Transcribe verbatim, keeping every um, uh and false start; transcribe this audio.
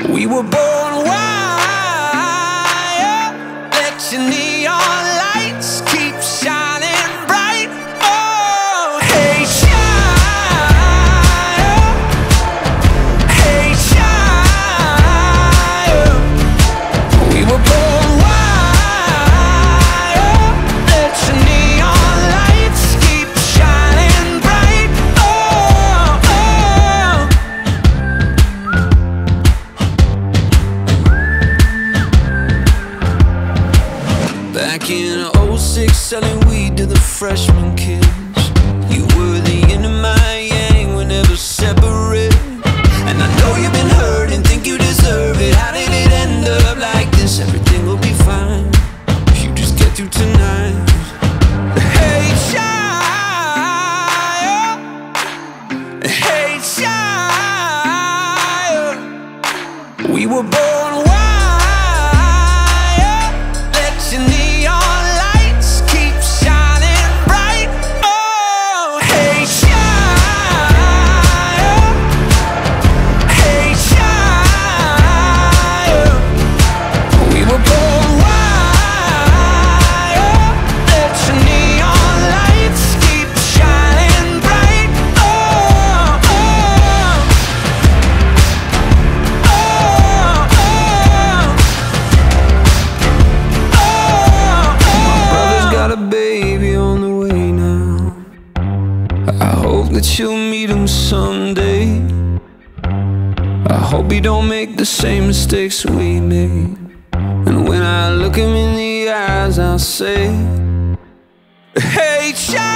We were born wild. Let your neon lights keep shining bright. Oh, hey, child. Hey, child. We were born wild. Let your neon lights keep shining bright. Oh, oh. Back in oh six, selling weed to the freshman kids. You were the yin and my yang, we're never separate. And I know you've been hurt and think you deserve it. How did it end up like this? Everything will be fine if you just get through tonight. Hey, child. Hey, child. We were born wild. Let your neon lights keep shining bright. Oh, hey, child. Hey, child. We were born wild. Let your neon lights keep shining bright. Oh, oh. Oh, oh. My brother's got a baby on the way now. I hope that you'll meet him someday. I hope he don't make the same mistakes we made. And when I look him in the eyes, I'll say, hey, child.